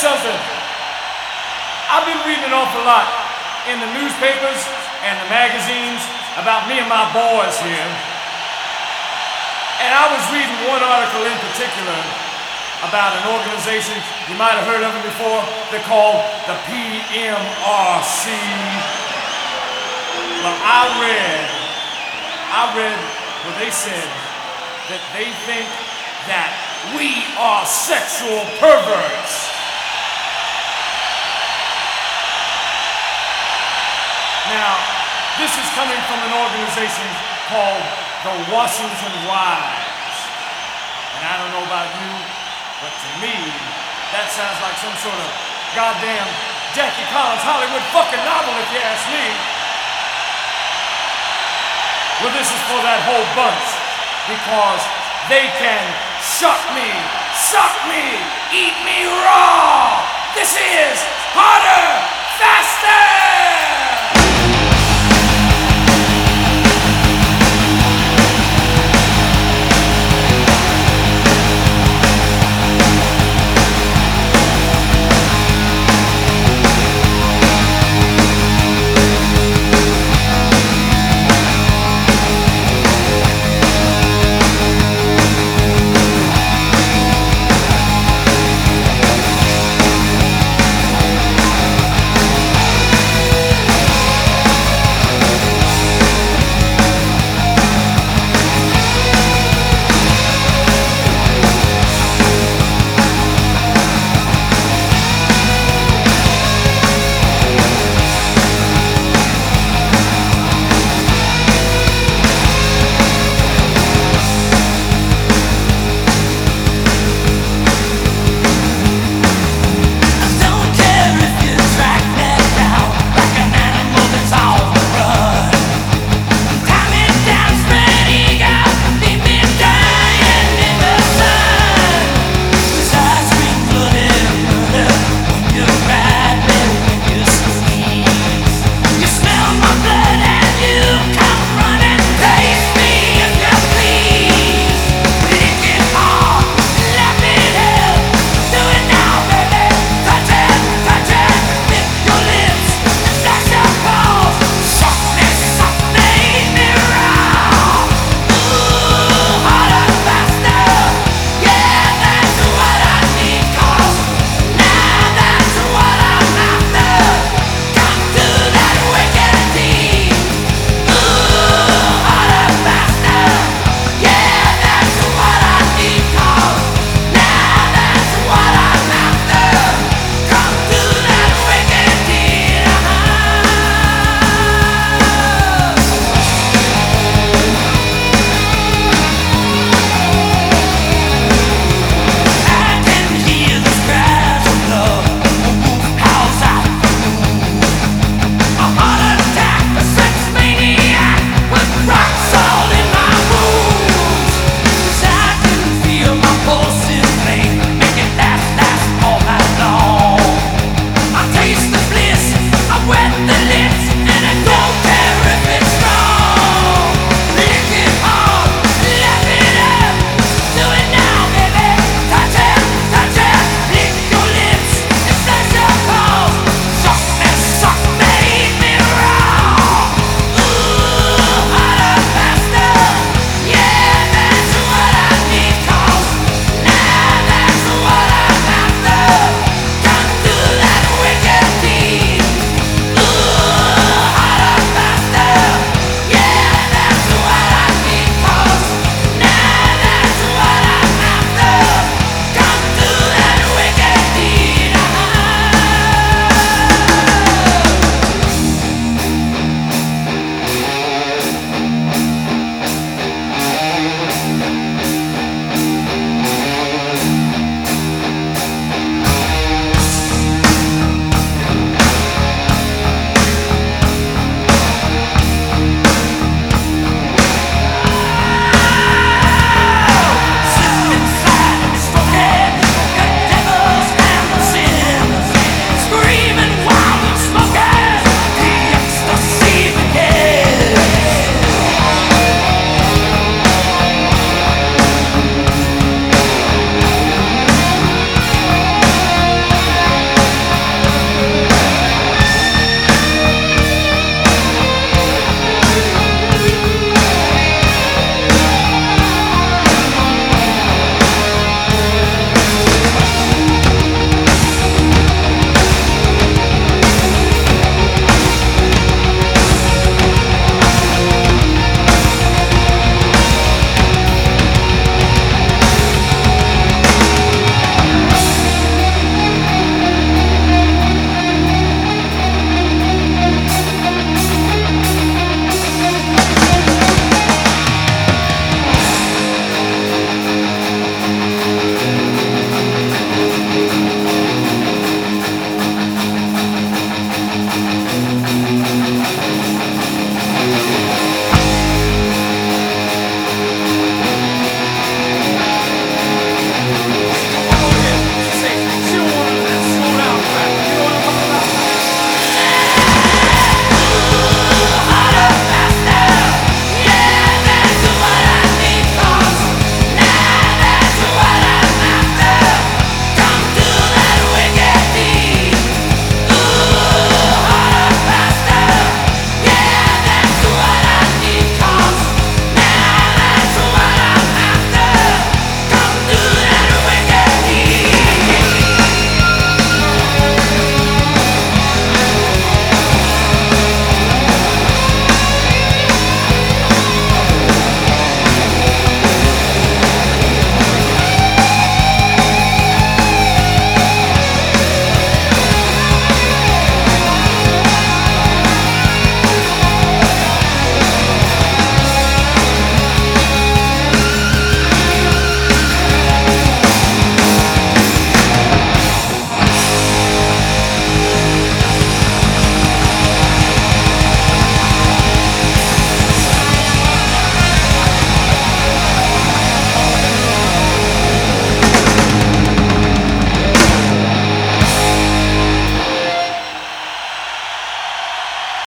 something. I've been reading an awful lot in the newspapers and the magazines about me and my boys here. And I was reading one article in particular about an organization, you might have heard of it before, they're called the PMRC. Well, I read where they said that they think that we are sexual perverts. Now, this is coming from an organization called the Washington Wives. And I don't know about you, but to me, that sounds like some sort of goddamn Jackie Collins Hollywood fucking novel, if you ask me. Well, this is for that whole bunch, because they can suck me, eat me raw. This is Harder!